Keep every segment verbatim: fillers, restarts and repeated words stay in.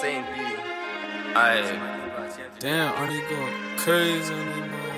Damn, are they going crazy on me, man?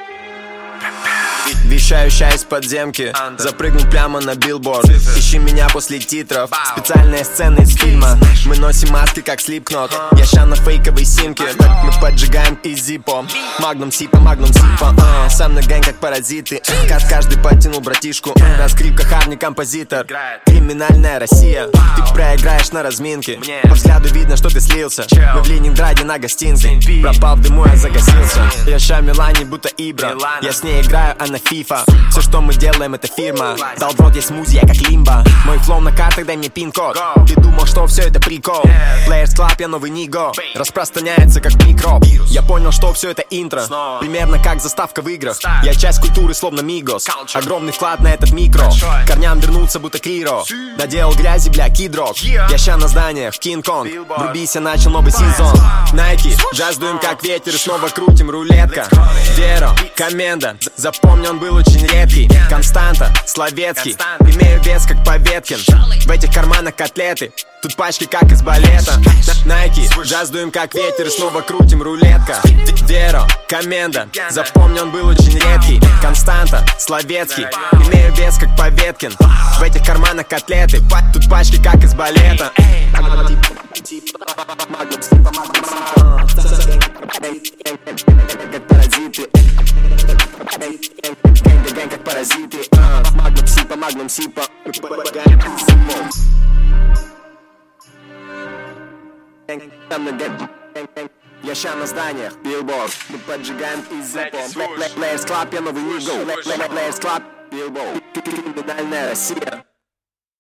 Вещающая из подземки, запрыгнул прямо на билборд. Ищи меня после титров, специальная сцена из фильма. Мы носим маски, как Slipknot. Я ща на фейковой симке. Мы поджигаем из зипо. Магнум сипа, магнум сипа. uh, Сам на гэнг, как паразиты. Как каждый подтянул братишку. На скрипках Арни композитор. Криминальная Россия. Ты проиграешь на разминке. По взгляду видно, что ты слился. Мы в Ленинграде на гостинце. Пропал в дыму, я загасился. Я ща Милане, будто Ибра. Я с ней играю, а на FIFA. Все, что мы делаем, это фирма. Дал в рот, есть смузи, я как лимба. Мой флоу на картах, дай мне пин-код. Ты думал, что все это прикол? Players Club, я новый ниго. Распространяется, как микроб. Я понял, что все это интро. Примерно как заставка в играх. Я часть культуры, словно Мигос. Огромный вклад на этот микро. Корням вернуться, будто Киро. Доделал грязи, бля, кидрок. Я ща на зданиях, Кинг-Конг. Врубись, я начал новый сезон. Найки, джаздуем как ветер и снова крутим рулетка. Веро, коменда. Запомни, он был очень редкий. Константа, Словецкий. Имею вес, как Поветкин. В этих карманах котлеты. Тут пачки, как из балета. Найки, джаздуем как ветер и снова крутим рулетка. Веро, коменда. Запомни, он был очень редкий. Константа, Словецкий. Имею вес, как Поветкин. В этих карманах котлеты. Тут пачки, как из балета. Как паразиты. Гэнг, как паразиты. Магнум сипа, магнум сипа. Я ща на зданиях, билборд. Мы поджигаем из зипо. Players Club, я новый ниго. Players Club, билборд. Криминальная Россия.